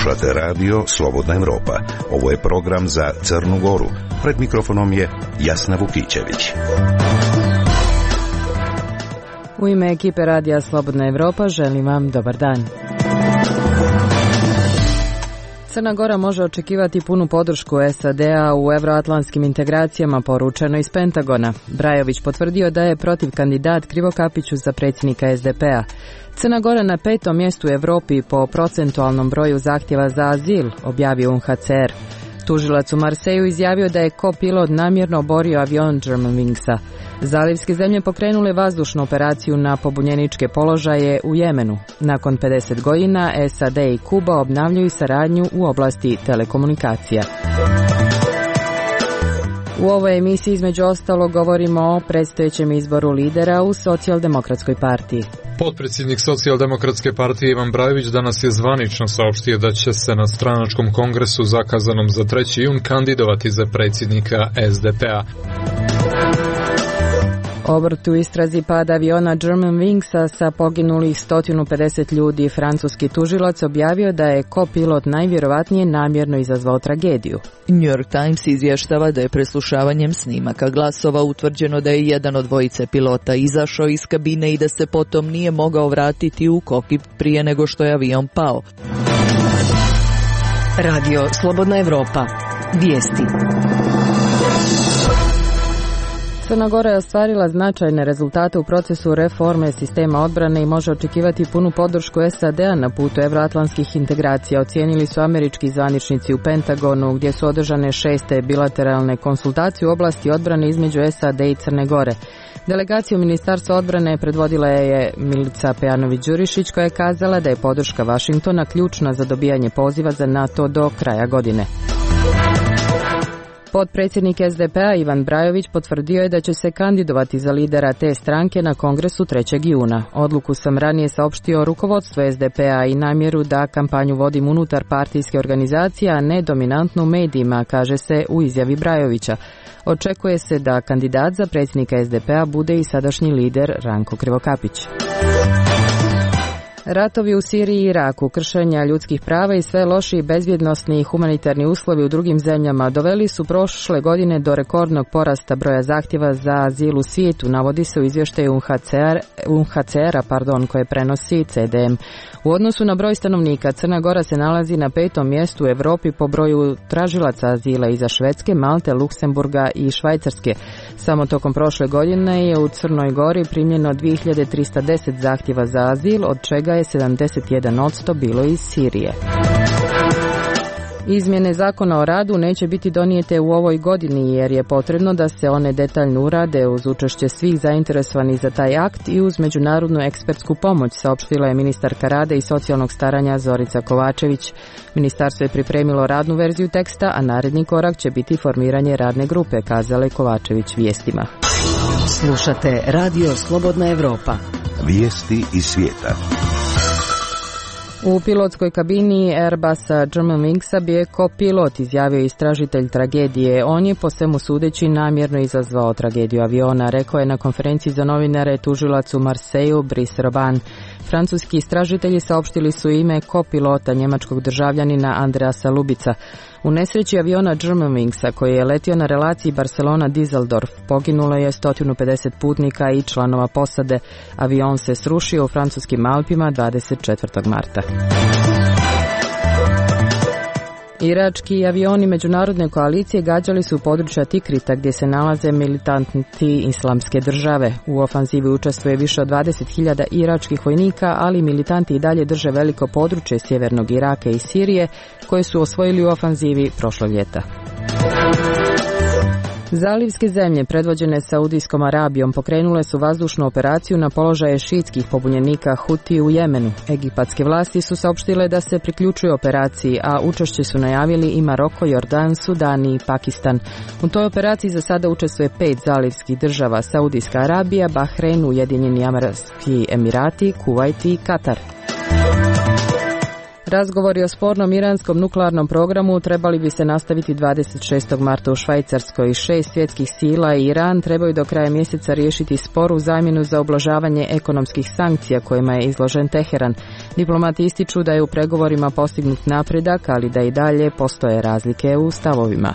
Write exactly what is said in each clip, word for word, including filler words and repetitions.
Slušate radio Slobodna Evropa. Ovo je program za Crnu Goru. Pred mikrofonom je Jasna Vukićević. U ime ekipe radija Slobodna Evropa želim vam dobar dan. Crna Gora može očekivati punu podršku S A D-a u evroatlantskim integracijama, poručeno iz Pentagona. Brajović potvrdio da je protiv kandidat Krivokapiću za predsjednika S D P-a. Crna Gora na petom mjestu u Europi po procentualnom broju zahtjeva za azil, objavio U N H C R. Tužilac u Marseju izjavio da je kopilot namjerno oborio avion Germanwingsa. Zalivske zemlje pokrenule vazdušnu operaciju na pobunjeničke položaje u Jemenu. Nakon pedeset godina S A D i Kuba obnavljaju saradnju u oblasti telekomunikacija. U ovoj emisiji između ostalog govorimo o predstojećem izboru lidera u Socijaldemokratskoj partiji. Potpredsjednik Socijaldemokratske partije Ivan Brajović danas je zvanično saopštio da će se na stranačkom kongresu zakazanom za treći jun kandidovati za predsjednika S D P-a. Obrt u istrazi pada aviona Germanwingsa sa poginulih sto pedeset ljudi. Francuski tužilac objavio da je kopilot najvjerovatnije namjerno izazvao tragediju. New York Times izvještava da je preslušavanjem snimaka glasova utvrđeno da je jedan od dvojice pilota izašao iz kabine i da se potom nije mogao vratiti u kokpit prije nego što je avion pao. Radio Slobodna Evropa. Vijesti. Crna Gora je ostvarila značajne rezultate u procesu reforme sistema odbrane i može očekivati punu podršku S A D-a na putu evroatlantskih integracija, ocijenili su američki zvaničnici u Pentagonu, gdje su održane šeste bilateralne konsultacije u oblasti odbrane između S A D i Crne Gore. Delegaciju Ministarstva odbrane predvodila je Milica Pejanović-Đurišić, koja je kazala da je podrška Vašingtona ključna za dobijanje poziva za NATO do kraja godine. Potpredsjednik S D P-a Ivan Brajović potvrdio je da će se kandidovati za lidera te stranke na kongresu trećeg juna. Odluku sam ranije saopštio rukovodstvo S D P-a i namjeru da kampanju vodim unutar partijske organizacije, a ne dominantno u medijima, kaže se u izjavi Brajovića. Očekuje se da kandidat za predsjednika S D P-a bude i sadašnji lider Ranko Krivokapić. Ratovi u Siriji i Iraku, kršenja ljudskih prava i sve lošiji bezbjednosni i humanitarni uslovi u drugim zemljama doveli su prošle godine do rekordnog porasta broja zahtjeva za azil u svijetu, navodi se u izvještaju U N H C R-a, pardon, koje prenosi C D M. U odnosu na broj stanovnika, Crna Gora se nalazi na petom mjestu u Europi po broju tražilaca azila iza Švedske, Malte, Luksemburga i Švajcarske. Samo tokom prošle godine je u Crnoj Gori primljeno dvije hiljade trista deset zahtjeva za azil, od čega je sedamdeset jedan posto bilo iz Sirije. Izmjene zakona o radu neće biti donijete u ovoj godini jer je potrebno da se one detaljno urade uz učešće svih zainteresovanih za taj akt i uz međunarodnu ekspertsku pomoć, saopštila je ministarka rada i socijalnog staranja Zorica Kovačević. Ministarstvo je pripremilo radnu verziju teksta, a naredni korak će biti formiranje radne grupe, kazala je Kovačević vijestima. Slušate Radio Slobodna Evropa. Vijesti iz svijeta. U pilotskoj kabini Airbusa Germanwingsa bio je kopilot, izjavio istražitelj tragedije. On je po svemu sudeći namjerno izazvao tragediju aviona, rekao je na konferenciji za novinare tužilac u Marseju Brice Robin. Francuski istražitelji saopštili su ime kopilota njemačkog državljanina Andreasa Lubica. U nesreći aviona Germanwingsa koji je letio na relaciji Barcelona-Düsseldorf poginulo je sto pedeset putnika i članova posade. Avion se srušio u francuskim Alpima dvadeset četvrtog marta. Irački avioni međunarodne koalicije gađali su područja Tikrita gdje se nalaze militanti islamske države. U ofanzivi učestvuje više od dvadeset hiljada iračkih vojnika, ali militanti i dalje drže veliko područje sjevernog Iraka i Sirije koje su osvojili u ofanzivi prošlog ljeta. Zalivske zemlje predvođene Saudijskom Arabijom pokrenule su vazdušnu operaciju na položaje šiitskih pobunjenika Huti u Jemenu. Egipatske vlasti su saopštile da se priključuju operaciji, a učešće su najavili i Maroko, Jordan, Sudan i Pakistan. U toj operaciji za sada učestvuje pet zalivskih država: Saudijska Arabija, Bahrein, Ujedinjeni Arapski Emirati, Kuvajt i Katar. Razgovori o spornom iranskom nuklearnom programu trebali bi se nastaviti dvadeset šestog marta u Švajcarskoj. Šest svjetskih sila i Iran trebaju do kraja mjeseca riješiti spor u zamjenu za ublažavanje ekonomskih sankcija kojima je izložen Teheran. Diplomati ističu da je u pregovorima postignut napredak, ali da i dalje postoje razlike u stavovima.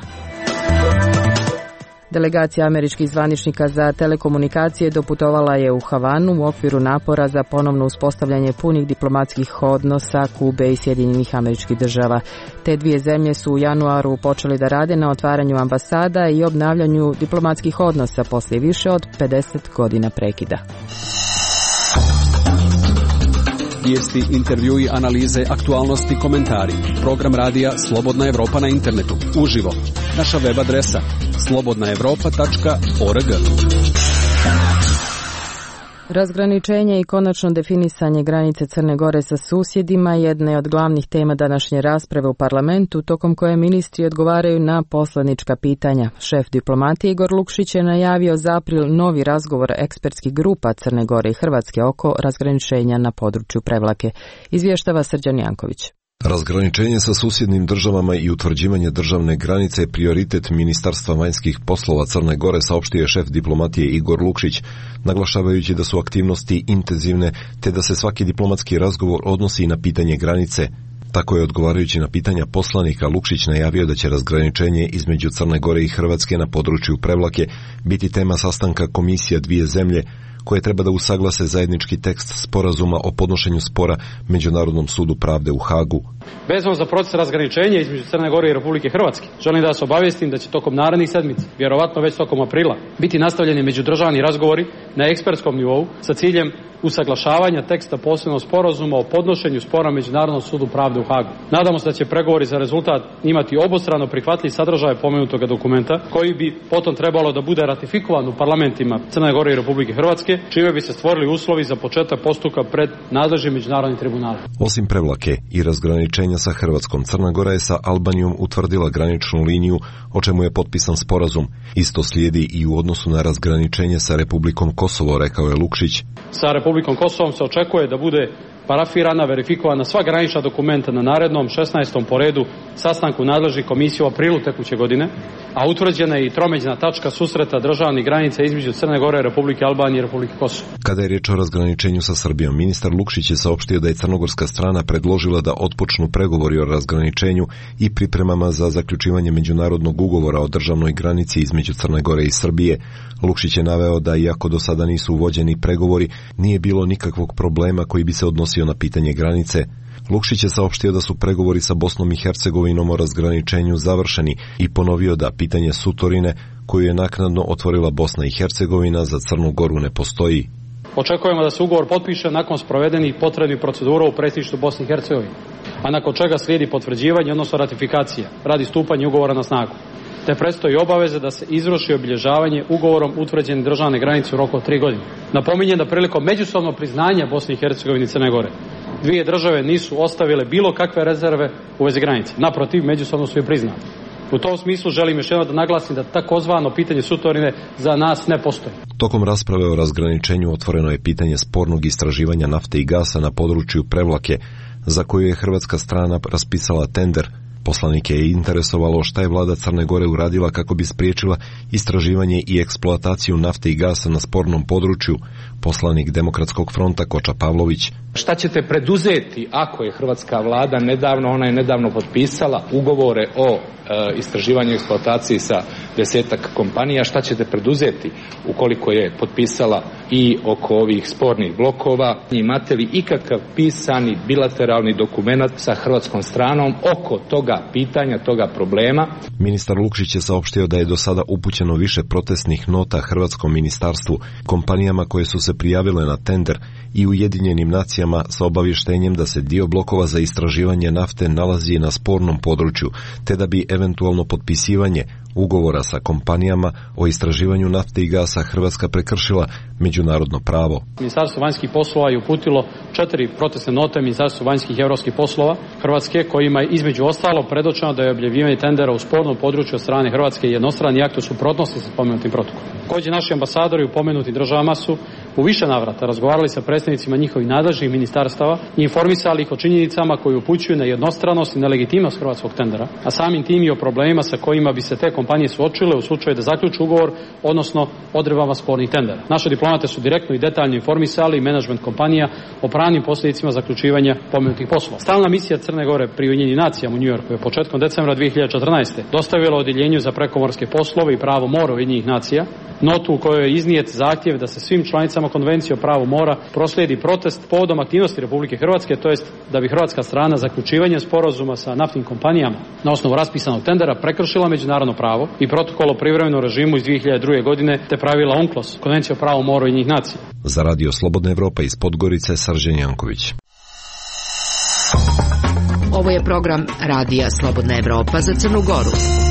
Delegacija američkih zvaničnika za telekomunikacije doputovala je u Havanu u okviru napora za ponovno uspostavljanje punih diplomatskih odnosa Kube i Sjedinjenih Američkih Država. Te dvije zemlje su u januaru počeli da rade na otvaranju ambasada i obnavljanju diplomatskih odnosa poslije više od pedeset godina prekida. Vijesti, intervjui, analize, aktualnosti, komentari. Program radija Slobodna Evropa na internetu. Uživo. Naša web adresa slobodna evropa tačka org. Razgraničenje i konačno definisanje granice Crne Gore sa susjedima jedna je od glavnih tema današnje rasprave u parlamentu, tokom koje ministri odgovaraju na poslanička pitanja. Šef diplomatije Igor Lukšić je najavio za april novi razgovor ekspertskih grupa Crne Gore i Hrvatske oko razgraničenja na području Prevlake. Izvještava Srđan Janković. Razgraničenje sa susjednim državama i utvrđivanje državne granice je prioritet Ministarstva vanjskih poslova Crne Gore, saopštio je šef diplomatije Igor Lukšić, naglašavajući da su aktivnosti intenzivne te da se svaki diplomatski razgovor odnosi i na pitanje granice. Tako je, odgovarajući na pitanja poslanika, Lukšić najavio da će razgraničenje između Crne Gore i Hrvatske na području Prevlake biti tema sastanka komisija dvije zemlje, koje treba da usaglase zajednički tekst sporazuma o podnošenju spora Međunarodnom sudu pravde u Hagu. Vezano za proces razgraničenja između Crne Gore i Republike Hrvatske, želim da vas obavijestim da će tokom narednih sedmica, vjerovatno već tokom aprila, biti nastavljeni međudržavni razgovori na ekspertskom nivou sa ciljem usaglašavanja teksta posebnog sporazuma o podnošenju spora Međunarodnom sudu pravde u Hagu. Nadamo se da će pregovori za rezultat imati obostrano prihvatljiv sadržaj pomenutog dokumenta, koji bi potom trebalo da bude ratifikovan u parlamentima Crne Gore i Republike Hrvatske, čime bi se stvorili uslovi za početak postupka pred nadležnim međunarodnim tribunalom. Osim Prevlake i razgraničenja sa Hrvatskom, Crna Gora je sa Albanijom utvrdila graničnu liniju, o čemu je potpisan sporazum. Isto slijedi i u odnosu na razgraničenje sa Republikom Kosovo, rekao je Lukšić. Sa Republikom Kosovom se očekuje da bude parafirana, verifikovana sva granična dokumenta na narednom šesnaestom po redu sastanku nadležnih komisija u aprilu tekuće godine, a utvrđena je i tromeđna tačka susreta državnih granica između Crne Gore, Republike Albanije i Republike Kosovo. Kada je riječ o razgraničenju sa Srbijom, ministar Lukšić je saopštio da je crnogorska strana predložila da otpočnu pregovori o razgraničenju i pripremama za zaključivanje međunarodnog ugovora o državnoj granici između Crne Gore i Srbije. Lukšić je naveo da iako do sada nisu uvođeni pregovori, nije bilo nikakvog problema koji bi se odnosio na pitanje granice. Lukšić je saopštio da su pregovori sa Bosnom i Hercegovinom o razgraničenju završeni i ponovio da pitanje Sutorine, koju je naknadno otvorila Bosna i Hercegovina, za Crnu Goru ne postoji. Očekujemo da se ugovor potpiše nakon sprovedenih potrebnih procedura u predsjedništvu Bosne i Hercegovine, a nakon čega slijedi potvrđivanje, odnosno ratifikacija, radi stupanja ugovora na snagu. Te predstoji obaveze da se izvrši obilježavanje ugovorom utvrđene državne granice u roku od tri godine. Napominjem da prilikom međusobnog priznanja Bosne i Hercegovine i Crne Gore dvije države nisu ostavile bilo kakve rezerve u vezi granice. Naprotiv, međusobno su je priznali. U tom smislu želim još jednom da naglasim da takozvano pitanje Sutorine za nas ne postoji. Tokom rasprave o razgraničenju otvoreno je pitanje spornog istraživanja nafte i gasa na području Prevlake, za koju je hrvatska strana raspisala tender. Poslanike je interesovalo šta je vlada Crne Gore uradila kako bi spriječila istraživanje i eksploataciju nafte i gasa na spornom području. Poslanik Demokratskog fronta Koča Pavlović. Šta ćete preduzeti ako je hrvatska vlada nedavno, ona je nedavno potpisala ugovore o e, istraživanju i eksploataciji sa desetak kompanija, šta ćete preduzeti ukoliko je potpisala i oko ovih spornih blokova? Imate li ikakav pisani bilateralni dokument sa hrvatskom stranom oko toga pitanja, toga problema? Ministar Lukšić je saopštio da je do sada upućeno više protestnih nota hrvatskom ministarstvu, kompanijama koje su se prijavile na tender i Ujedinjenim nacijama sa obavještenjem da se dio blokova za istraživanje nafte nalazi na spornom području, te da bi eventualno potpisivanje ugovora sa kompanijama o istraživanju nafte i gasa Hrvatska prekršila međunarodno pravo. Ministarstvo vanjskih poslova je uputilo četiri protestne note Ministarstvu vanjskih i europskih poslova Hrvatske, kojima je između ostalo predočeno da je objavljivanje tendera u spornom području od strane Hrvatske jednostrani akt u suprotnosti sa spomenutim protokolom. Također naši ambasadori u pomenutim državama su u više navrata razgovarali sa predstavnicima njihovih nadležnih ministarstava i informisali ih o činjenicama koji upućuju na jednostranost i nelegitimnost hrvatskog tendera, a samim tim i o problemima sa kojima bi se te kompanije suočile u slučaju da zaključe ugovor, odnosno odredbama spornih tendera. Naše diplomate su direktno i detaljno informisali menadžment kompanija o pravnim posljedicama zaključivanja pomenutih poslova. Stalna misija Crne Gore pri Ujedinjenim nacijama u Njujorku je početkom decembra dvije hiljade četrnaeste. dostavila Odjeljenju za prekomorske poslove i pravo mora Ujedinjenih nacija notu u kojoj je iznijet zahtjev da se svim članicama Konvencije o pravu mora proslijedi protest povodom aktivnosti Republike Hrvatske, to jest da bi hrvatska strana zaključivanjem sporazuma sa naftnim kompanijama na osnovu raspisanog tendera prekršila međunarodno pravo i protokol o privremenom režimu iz dvije hiljade druge. godine te pravila UNCLOS, Konvencija o pravu mora Ujedinjenih nacija. Za Radio Slobodna Evropa iz Podgorice, Srđan Janković. Ovo je program Radija Slobodna Evropa za Crnu Goru.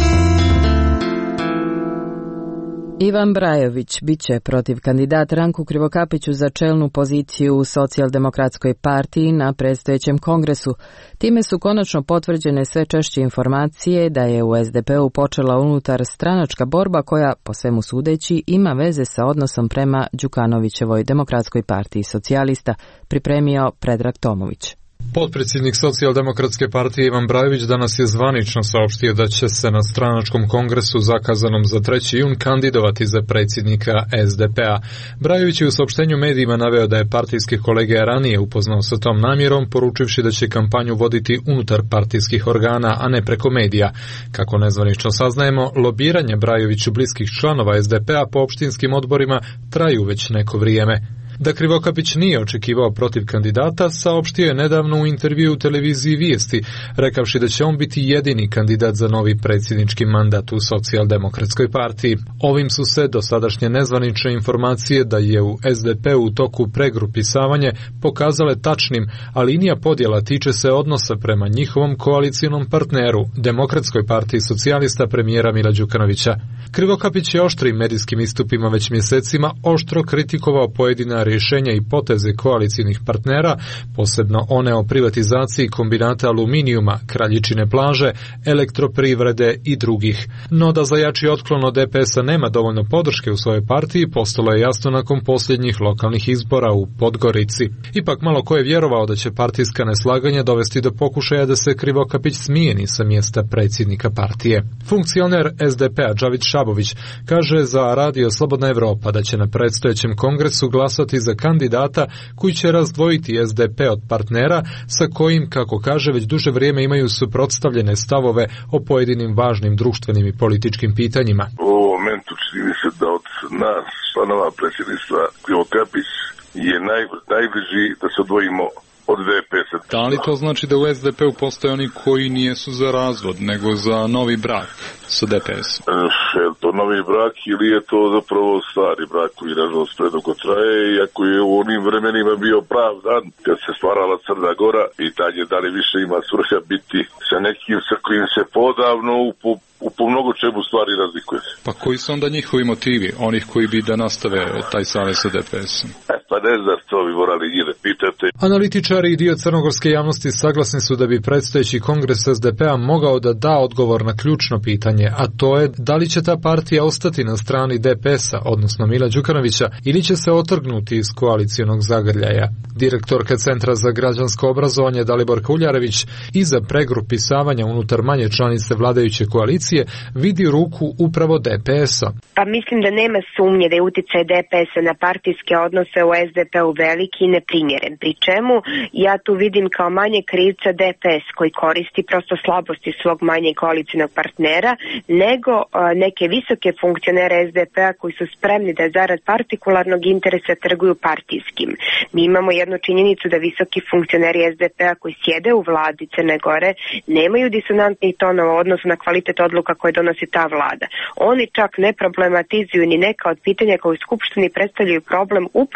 Ivan Brajović biće protiv kandidata Ranku Krivokapiću za čelnu poziciju u Socijaldemokratskoj partiji na predstojećem kongresu. Time su konačno potvrđene sve češće informacije da je u es de pe u počela unutar stranačka borba koja, po svemu sudeći, ima veze sa odnosom prema Đukanovićevoj Demokratskoj partiji socijalista, pripremio Predrag Tomović. Potpredsjednik Socijaldemokratske partije Ivan Brajović danas je zvanično saopštio da će se na stranačkom kongresu zakazanom za treći jun kandidovati za predsjednika es de pe-a. Brajović je u saopštenju medijima naveo da je partijske kolege ranije upoznao sa tom namjerom, poručivši da će kampanju voditi unutar partijskih organa, a ne preko medija. Kako nezvanično saznajemo, lobiranje Brajoviću bliskih članova es de pe-a po opštinskim odborima traju već neko vrijeme. Da Krivokapić nije očekivao protiv kandidata, saopštio je nedavno u intervju u televiziji Vijesti, rekavši da će on biti jedini kandidat za novi predsjednički mandat u Socijaldemokratskoj partiji. Ovim su se dosadašnje nezvanične informacije da je u es de pe u toku pregrupisavanje pokazale tačnim, a linija podjela tiče se odnosa prema njihovom koalicijonom partneru, Demokratskoj partiji socijalista premijera Mila Đukanovića. Krivokapić je oštrim medijskim istupima već mjesecima oštro kritikovao pojedina rješenja i poteze koalicijnih partnera, posebno one o privatizaciji kombinata aluminijuma, Kraljičine plaže, elektroprivrede i drugih. No da za jači otklon od de pe es-a nema dovoljno podrške u svojoj partiji, postalo je jasno nakon posljednjih lokalnih izbora u Podgorici. Ipak malo ko je vjerovao da će partijska neslaganja dovesti do pokušaja da se Krivokapić smijeni sa mjesta predsjednika partije. Funkcioner es de pe-a Džavid Šabović kaže za Radio Slobodna Evropa da će na predstojećem kongresu glasati za kandidata koji će razdvojiti es de pe od partnera sa kojim, kako kaže, već duže vrijeme imaju suprotstavljene stavove o pojedinim važnim društvenim i političkim pitanjima. U ovom momentu čini mi se da od nas, članova predsjedništva, Krivokapić je naj, najbliži da se odvojimo od de pe es-a. Da li to znači da u es de pe-u postoje oni koji nijesu za razvod, nego za novi brak sa de pe es-om? Je to novi brak ili je to zapravo stari brak koji nažalost predugo traje, iako je u onim vremenima bio prav dan kad se stvarala Crna Gora, pitanje da li više ima svrha biti sa nekim sa kojim se podavno u u po mnogo čemu stvari razlikuje. Pa koji su onda njihovi motivi, onih koji bi da nastave taj savez sa de pe es-om? E, pa ne znam, to bi morali njih da pitate. Analitičari i dio crnogorske javnosti saglasni su da bi predstojeći kongres es de pe-a mogao da da odgovor na ključno pitanje, a to je da li će ta partija ostati na strani de pe es-a, odnosno Mila Đukanovića, ili će se otrgnuti iz koalicijonog zagrljaja. Direktorka Centra za građansko obrazovanje Daliborka Uljarević iza pregrupisavanja unutar manje članice vladajuće koalicije vidi ruku upravo de pe es-a. Pa mislim da nema sumnje da je utjecaj de pe es-a na partijske odnose u es de pe-u veliki i neprimjeren. Pri čemu ja tu vidim kao manje krivca de pe es koji koristi prosto slabosti svog manje koalicijnog partnera, nego a, neke visoke funkcionere es de pe-a koji su spremni da zarad partikularnog interesa trguju partijskim. Mi imamo jednu činjenicu da visoki funkcioneri es de pe-a koji sjede u vladi Crne Gore nemaju disonantnih tonova u odnosu na kvalitet odluka koje donosi ta vlada. Oni čak ne problematizuju ni neka od pitanja koje u Skupštini predstavljaju problem upravo za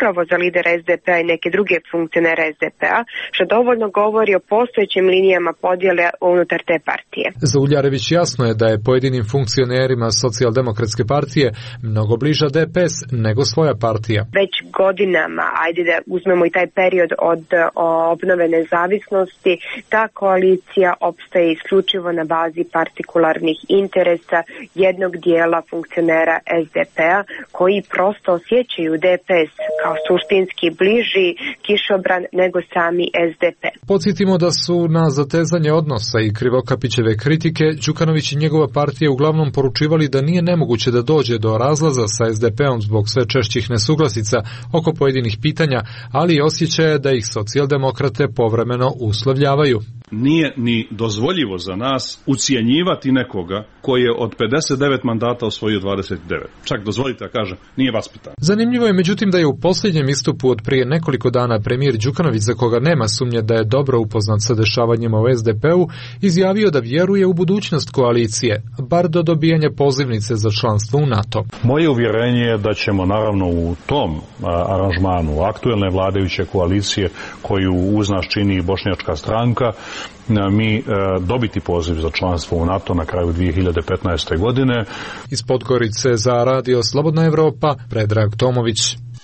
lider es de pe a i neke druge funkcionere es de pe a, što dovoljno govori o postojećim linijama podjele unutar te partije. Za Uljarević jasno je da je pojedinim funkcionerima Socijaldemokratske partije mnogo bliža de pe es nego svoja partija. Već godinama, ajde da uzmemo i taj period od obnove nezavisnosti, ta koalicija opstaje isključivo na bazi partikularnih interesa jednog dijela funkcionera es de pe a koji prosto osjećaju de pe es kao suštinski bliži kišobran nego sami es de pe. Podsjetimo da su na zatezanje odnosa i Krivokapićeve kritike Đukanović i njegova partija uglavnom poručivali da nije nemoguće da dođe do razlaza sa es de pe om zbog sve češćih nesuglasica oko pojedinih pitanja, ali i osjećaja da ih socijaldemokrate povremeno uslovljavaju. Nije ni dozvoljivo za nas ucijenjivati nekoga koji je od pedeset devet mandata osvojio dvadeset devet. Čak dozvolite da kažem, nije vaspitan. Zanimljivo je međutim da je u posljednjem istupu od prije nekoliko dana premijer Đukanović, za koga nema sumnje da je dobro upoznat sa dešavanjima u es de pe u, izjavio da vjeruje u budućnost koalicije, bar do dobijanja pozivnice za članstvo u NATO. Moje uvjerenje je da ćemo naravno u tom a, aranžmanu aktuelne vladajuće koalicije koju uz nas čini i Bošnjačka stranka, mi e, dobiti poziv za članstvo u NATO na kraju dvije hiljade petnaeste. godine. Iz Podgorice za Radio Slobodna Evropa, Predrag Tomović.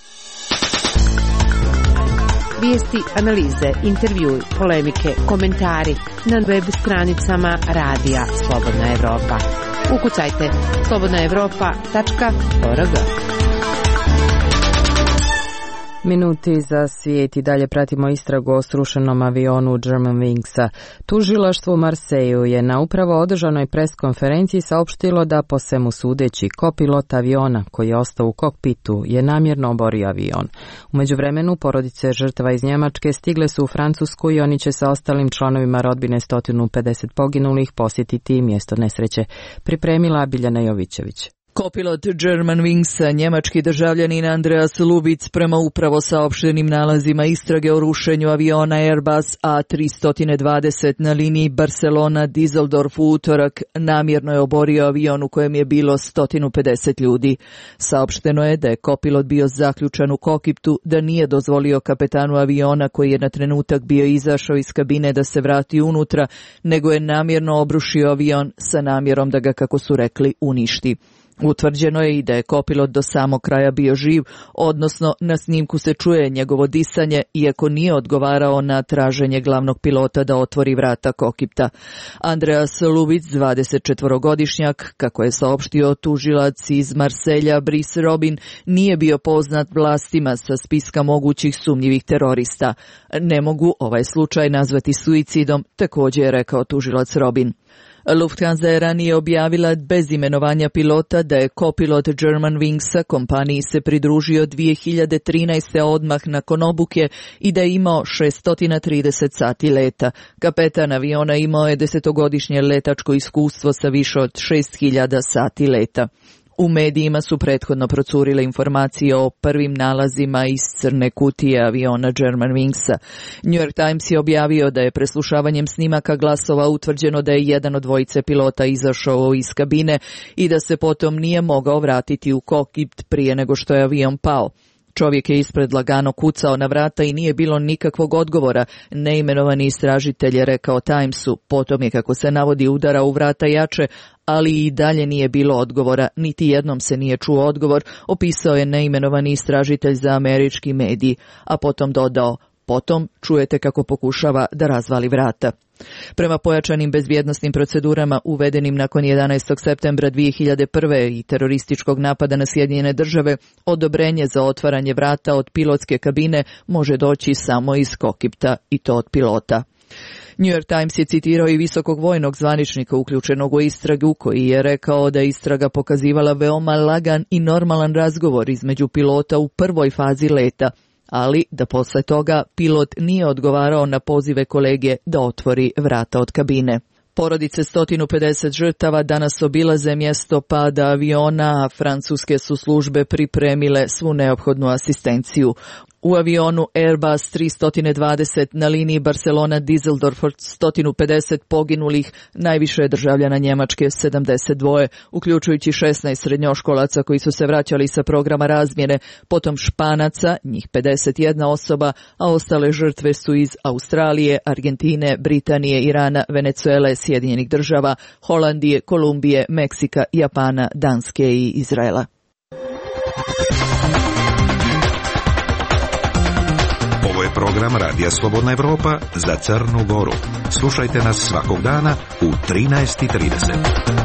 Vijesti, analize, intervjui, polemike, komentari na web stranicama Radija Slobodna Evropa. Ukucajte slobodna evropa tačka org. Minuti za svijet i dalje pratimo istragu o srušenom avionu Germanwingsa. Tužilaštvo u Marseju je na upravo održanoj preskonferenciji saopštilo da po svemu sudeći kopilot aviona koji je ostao u kokpitu je namjerno oborio avion. U međuvremenu porodice žrtava iz Njemačke stigle su u Francusku i oni će sa ostalim članovima rodbine sto pedeset poginulih posjetiti mjesto nesreće. Pripremila Biljana Jovićević. Kopilot Germanwingsa, njemački državljanin Andreas Lubic, prema upravo saopštenim nalazima istrage o rušenju aviona Airbus A tri dvadeset na liniji Barcelona-Düsseldorf u utorak, namjerno je oborio avion u kojem je bilo sto pedeset ljudi. Saopšteno je da je kopilot bio zaključan u kokpitu, da nije dozvolio kapetanu aviona koji je na trenutak bio izašao iz kabine da se vrati unutra, nego je namjerno obrušio avion sa namjerom da ga, kako su rekli, uništi. Utvrđeno je i da je kopilot do samog kraja bio živ, odnosno na snimku se čuje njegovo disanje, iako nije odgovarao na traženje glavnog pilota da otvori vrata kokpita. Andreas Lubic, dvadesetčetvorogodišnjak, kako je saopštio tužilac iz Marselja Brice Robin, nije bio poznat vlastima sa spiska mogućih sumnjivih terorista. Ne mogu ovaj slučaj nazvati suicidom, također je rekao tužilac Robin. Lufthansa je ranije objavila bez imenovanja pilota da je kopilot Germanwingsa kompaniji se pridružio dvije hiljade trinaeste. odmah nakon obuke i da je imao šesto trideset sati leta. Kapetan aviona imao je desetogodišnje letačko iskustvo sa više od šest hiljada sati leta. U medijima su prethodno procurile informacije o prvim nalazima iz crne kutije aviona Germanwingsa. New York Times je objavio da je preslušavanjem snimaka glasova utvrđeno da je jedan od dvojice pilota izašao iz kabine i da se potom nije mogao vratiti u kokpit prije nego što je avion pao. Čovjek je ispred lagano kucao na vrata i nije bilo nikakvog odgovora. Neimenovani istražitelj je rekao Timesu, potom je, kako se navodi, udarao u vrata jače, ali i dalje nije bilo odgovora, niti jednom se nije čuo odgovor, opisao je neimenovani istražitelj za američki medij, a potom dodao, potom čujete kako pokušava da razvali vrata. Prema pojačanim bezbjednosnim procedurama uvedenim nakon jedanaestog septembra dvije hiljade prve. i terorističkog napada na Sjedinjene države, odobrenje za otvaranje vrata od pilotske kabine može doći samo iz kokpita i to od pilota. New York Times je citirao i visokog vojnog zvaničnika uključenog u istragu koji je rekao da istraga pokazivala veoma lagan i normalan razgovor između pilota u prvoj fazi leta, ali da posle toga pilot nije odgovarao na pozive kolege da otvori vrata od kabine. Porodice sto pedeset žrtava danas obilaze mjesto pada aviona, a francuske su službe pripremile svu neophodnu asistenciju. U avionu Airbus tristo dvadeset na liniji Barcelona-Düsseldorf sto pedeset poginulih, najviše je državljana Njemačke sedamdeset dva, uključujući šesnaest srednjoškolaca koji su se vraćali sa programa razmjene, potom Španaca, njih pedeset jedna osoba, a ostale žrtve su iz Australije, Argentine, Britanije, Irana, Venezuele, Sjedinjenih država, Holandije, Kolumbije, Meksika, Japana, Danske i Izraela. Ovo je program Radija Slobodna Evropa za Crnu Goru. Slušajte nas svakog dana u trinaest i trideset.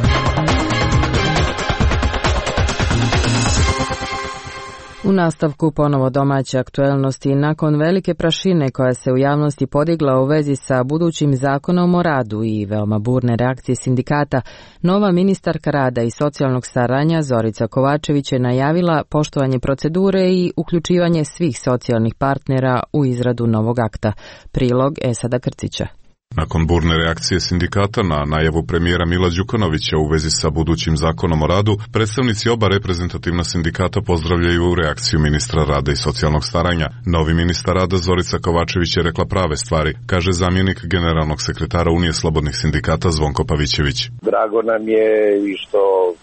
U nastavku ponovo domaće aktuelnosti. Nakon velike prašine koja se u javnosti podigla u vezi sa budućim zakonom o radu i veoma burne reakcije sindikata, nova ministarka rada i socijalnog staranja Zorica Kovačević je najavila poštovanje procedure i uključivanje svih socijalnih partnera u izradu novog akta. Prilog Esada Krcića. Nakon burne reakcije sindikata na najavu premijera Mila Đukanovića u vezi sa budućim zakonom o radu, predstavnici oba reprezentativna sindikata pozdravljaju reakciju ministra rada i socijalnog staranja. Novi ministar rada Zorica Kovačević je rekla prave stvari, kaže zamjenik generalnog sekretara Unije slobodnih sindikata Zvonko Pavićević. Drago nam je i što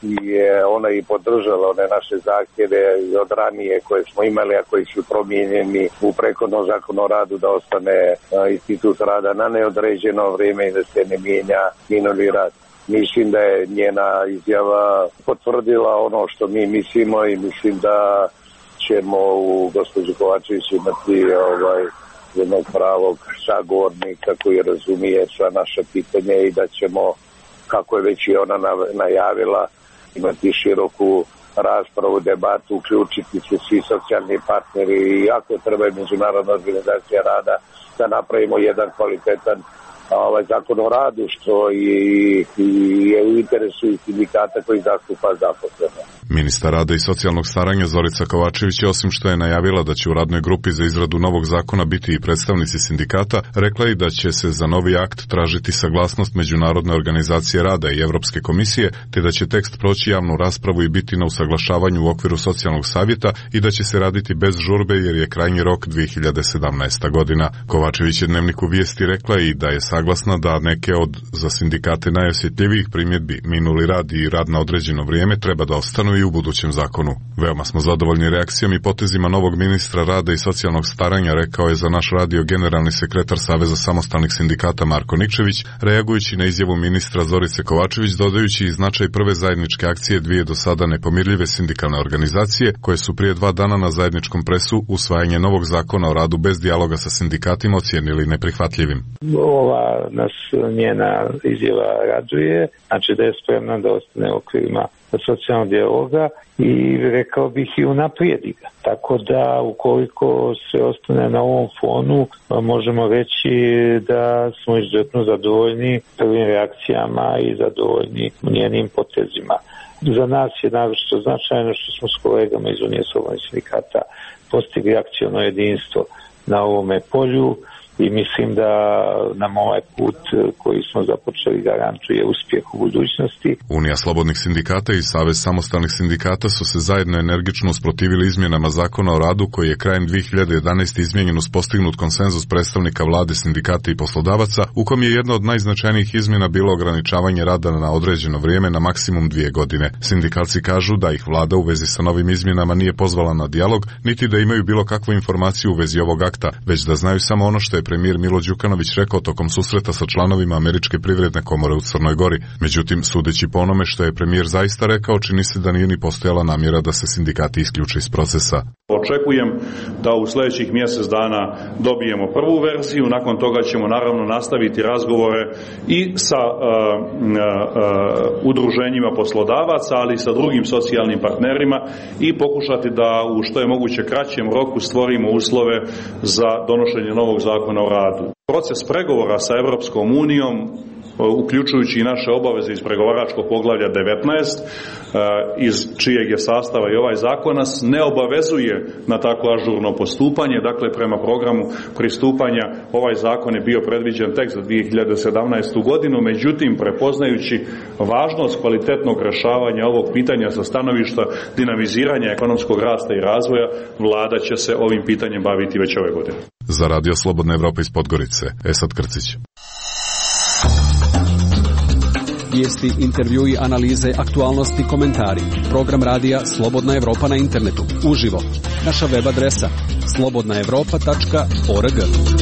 je ona i podržala one naše zahtjeve od ranije koje smo imali, a koji su promijenjeni u prethodnom zakonu o radu, da ostane institut rada na neodređeno vrijeme i da se ne mijenja minuli rad. Mislim da je njena izjava potvrdila ono što mi mislimo i mislim da ćemo u gospođu Kovačević imati ovaj, jednog pravog sagovornika koji razumije sva naša pitanja i da ćemo, kako je već i ona najavila, imati široku raspravu, debatu, uključiti se svi socijalni partneri i ako treba i Međunarodna organizacija rada da napravimo jedan kvalitetan ovaj zakon o radu, što je, je u interesu i sindikata koji zastupa zaposlene. Ministar rada i socijalnog staranja Zorica Kovačević je, osim što je najavila da će u radnoj grupi za izradu novog zakona biti i predstavnici sindikata, rekla i da će se za novi akt tražiti saglasnost Međunarodne organizacije rada i Evropske komisije, te da će tekst proći javnu raspravu i biti na usaglašavanju u okviru socijalnog savjeta i da će se raditi bez žurbe jer je krajnji rok dvije hiljade sedamnaesta godina. Kovačević je Dnevniku Vijesti rekla i da je saglasna da neke od za sindikate najosjetljivijih primjedbi, minuli rad i rad na određeno vrijeme, treba da ostanu i u budućem zakonu. Veoma smo zadovoljni reakcijom i potezima novog ministra rada i socijalnog staranja, rekao je za naš radio generalni sekretar Saveza samostalnih sindikata Marko Nikčević, reagujući na izjavu ministra Zorice Kovačević, dodajući i značaj prve zajedničke akcije dvije do sada nepomirljive sindikalne organizacije, koje su prije dva dana na zajedničkom presu usvajanje novog zakona o radu bez dijaloga sa sindikatima ocijenili neprihvatljivim. Ova nas njena izjava raduje, znači da je spremna da ostane u okvirima socijalnog dijaloga i rekao bih i unaprijedi ga. Tako da ukoliko se ostane na ovom fonu, možemo reći da smo izuzetno zadovoljni prvim reakcijama i zadovoljni njenim potezima. Za nas je naročito značajno što smo s kolegama iz Unije slobodnih sindikata postigli akciono jedinstvo na ovome polju i mislim da nam ovaj put koji smo započeli garantuje uspjeh u budućnosti. Unija slobodnih sindikata i Savez samostalnih sindikata su se zajedno energično usprotivili izmjenama zakona o radu koji je krajem dvije hiljade jedanaeste. izmijenjen uz postignut konsenzus predstavnika vlade, sindikata i poslodavaca, u kom je jedna od najznačajnijih izmjena bilo ograničavanje rada na određeno vrijeme na maksimum dvije godine. Sindikalci kažu da ih vlada u vezi sa novim izmjenama nije pozvala na dijalog, niti da imaju bilo kakvu informaciju u vezi ovog akta, već da znaju samo ono što je premijer Milo Đukanović rekao tokom susreta sa članovima Američke privredne komore u Crnoj Gori. Međutim, sudeći po onome što je premijer zaista rekao, čini se da nije ni postojala namjera da se sindikati isključe iz procesa. Očekujem da u sljedećih mjesec dana dobijemo prvu verziju, nakon toga ćemo naravno nastaviti razgovore i sa uh, uh, uh, udruženjima poslodavaca, ali i sa drugim socijalnim partnerima i pokušati da u što je moguće kraćem roku stvorimo uslove za donošenje novog zakona o radu. Proces pregovora sa Europskom unijom uključujući i naše obaveze iz pregovaračkog poglavlja devetnaest, iz čijeg je sastava i ovaj zakon, nas ne obavezuje na tako ažurno postupanje. Dakle, prema programu pristupanja ovaj zakon je bio predviđen tek za dvije hiljade sedamnaestu godinu, međutim, prepoznajući važnost kvalitetnog rešavanja ovog pitanja sa stanovišta dinamiziranja ekonomskog rasta i razvoja, vlada će se ovim pitanjem baviti već ove godine. Za Radio Slobodna Evropa iz Podgorice, Esad Krcić. Vijesti, intervjui, analize, aktualnosti, komentari. Program radija Slobodna Evropa na internetu. Uživo. Naša web adresa slobodna evropa tačka org.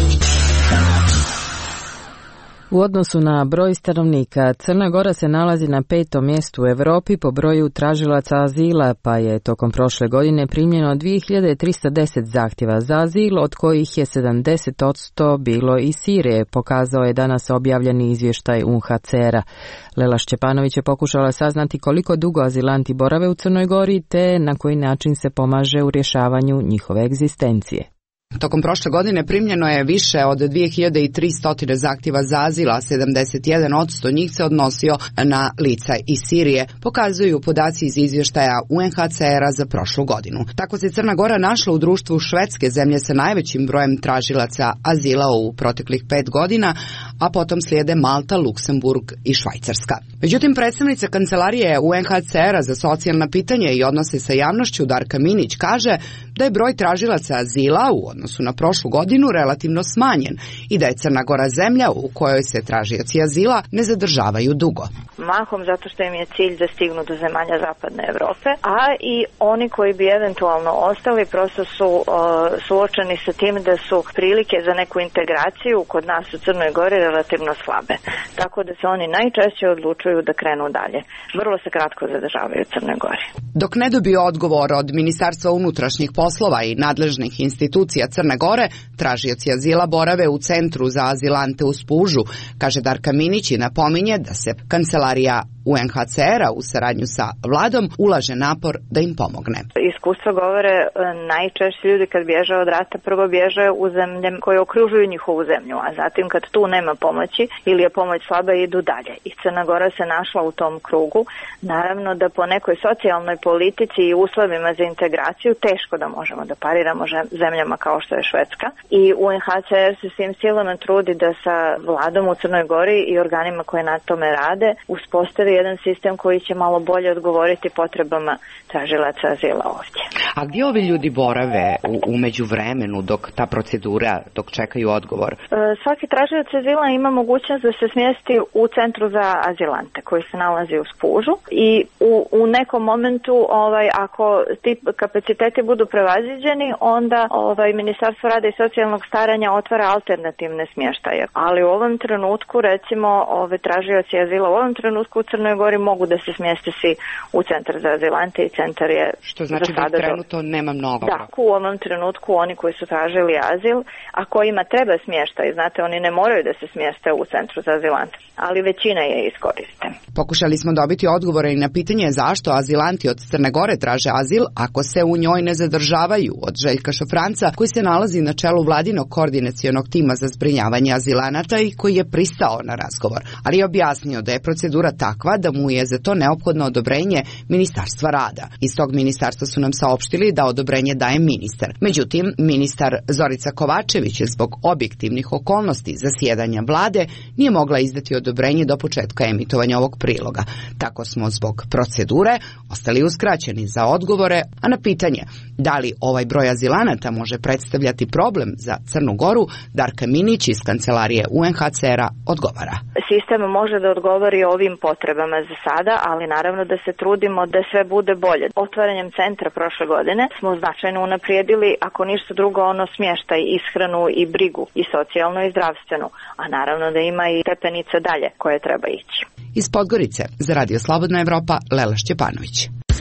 U odnosu na broj stanovnika, Crna Gora se nalazi na petom mjestu u Europi po broju tražilaca azila, pa je tokom prošle godine primljeno dvije hiljade trista deset zahtjeva za azil, od kojih je sedamdeset posto bilo iz Sirije, pokazao je danas objavljeni izvještaj U N H C R-a. Lela Šćepanović je pokušala saznati koliko dugo azilanti borave u Crnoj Gori, te na koji način se pomaže u rješavanju njihove egzistencije. Tokom prošle godine primljeno je više od dvije hiljade tristo zahtjeva za azil, a sedamdeset jedan posto njih se odnosio na lica iz Sirije, pokazuju podaci iz izvještaja U N H C R-a za prošlu godinu. Tako se Crna Gora našla u društvu Švedske, zemlje sa najvećim brojem tražilaca azila u proteklih pet godina, a potom slijede Malta, Luksemburg i Švajcarska. Međutim, predstavnica Kancelarije U N H C R-a za socijalna pitanja i odnose sa javnošću Darka Minić kaže da je broj tražilaca azila u odnosu na prošlu godinu relativno smanjen i da je Crna Gora zemlja u kojoj se tražioci azila ne zadržavaju dugo. Mahom zato što im je cilj da stignu do zemalja zapadne Evrope, a i oni koji bi eventualno ostali prosto su uh, suočeni sa tim da su prilike za neku integraciju kod nas u Crnoj Gori relativno slabe. Tako da se oni najčešće odlučuju da krenu dalje. Vrlo se kratko zadržavaju u Crnoj Gori. Dok ne dobiju odgovor od Ministarstva unutrašnjih poslova i nadležnih institucija Crne Gore, tražioci azila borave u centru za azilante u Spužu, kaže Darka Minić i napominje da se Kancelarija U N H C R-a u saradnju sa vladom ulaže napor da im pomogne. Iskustva govore, najčešće ljudi kad bježe od rata prvo bježe u zemlje koje okružuju njihovu zemlju, a zatim kad tu nema pomoći ili je pomoć slaba idu dalje. I Crna Gora se našla u tom krugu. Naravno da po nekoj socijalnoj politici i uslovima za integraciju teško da možemo da pariramo zemljama kao što je Švedska. I U N H C R se svim silama trudi da sa vladom u Crnoj Gori i organima koje na tome rade uspostavi jedan sistem koji će malo bolje odgovoriti potrebama tražilaca azila ovdje. A gdje ovi ljudi borave u, u međuvremenu dok ta procedura, dok čekaju odgovor? E, svaki tražilac azila ima mogućnost da se smjesti u centru za azilante koji se nalazi u Spužu i u, u nekom momentu ovaj, ako ti kapaciteti budu prevaziđeni, onda ovaj, Ministarstvo rada i socijalnog staranja otvara alternativne smještaje. Ali u ovom trenutku, recimo, ove tražioci azila u ovom trenutku u Crnoj Gori mogu da se smjeste svi u centar za azilante i centar je... Što znači da trenutno nema mnogo. Da, u ovom trenutku oni koji su tražili azil, a kojima treba smještaj, znate, oni ne moraju da se smjeste u centru za azilante, ali većina je iskoriste. Pokušali smo dobiti odgovore i na pitanje zašto azilanti od Crne Gore traže azil ako se u njoj ne zadržavaju, od Željka Šafranca, koji se nalazi na čelu vladinog koordinacionog tima za zbrinjavanje azilanata i koji je pristao na razgovor, ali je objasnio da je procedura takva da mu je za to neophodno odobrenje Ministarstva rada. Iz tog ministarstva su nam saopštili da odobrenje daje ministar. Međutim, ministar Zorica Kovačević je zbog objektivnih okolnosti zasjedanja vlade nije mogla izdati odobrenje do početka emitovanja ovog priloga. Tako smo zbog procedure ostali uskraćeni za odgovore, a na pitanje da li ovaj broj azilanata može predstavljati problem za Crnu Goru, Darka Minić iz Kancelarije U N H C R-a odgovara. Sistem može da odgovori ovim potrebama za sada, ali naravno da se trudimo da sve bude bolje. Otvaranjem centra prošle godine smo značajno unaprijedili, ako ništa drugo, ono smještaj, ishranu i brigu, i socijalnu i zdravstvenu, a naravno da ima i stepenice dalje koje treba ići. Iz Podgorice za Radio Slobodna Evropa, Lela Šćepanović.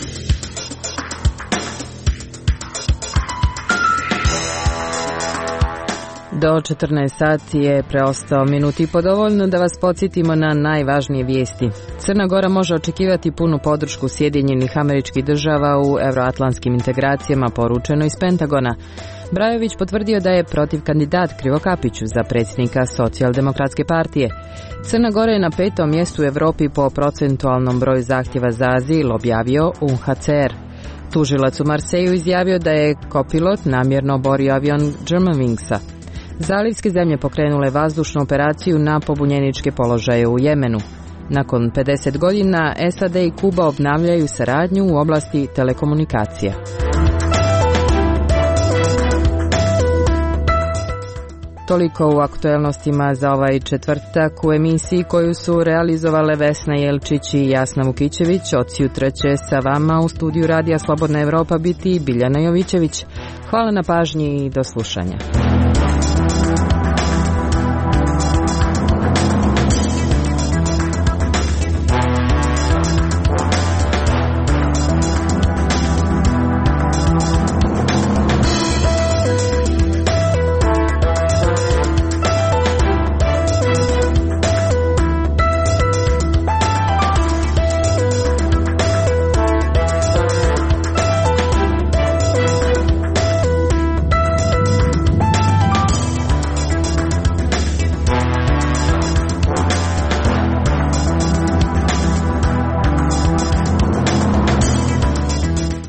Do četrnaest sati je preostao minuti i po, dovoljno da vas podsjetimo na najvažnije vijesti. Crna Gora može očekivati punu podršku Sjedinjenih Američkih Država u evroatlantskim integracijama, poručeno iz Pentagona. Brajović potvrdio da je protiv kandidat Krivokapiću za predsjednika Socijaldemokratske partije. Crna Gora je na petom mjestu u Europi po procentualnom broju zahtjeva za azil, objavio U N H C R. Tužilac u Marseju izjavio da je kopilot namjerno oborio avion Germanwingsa. Zalivske zemlje pokrenule vazdušnu operaciju na pobunjeničke položaje u Jemenu. Nakon pedeset godina S A D i Kuba obnavljaju saradnju u oblasti telekomunikacija. Toliko u aktuelnostima za ovaj četvrtak. U emisiji koju su realizovale Vesna Jelčić i Jasna Vukićević, od sutra će sa vama u studiju Radija Slobodna Evropa biti Biljana Jovićević. Hvala na pažnji i do slušanja.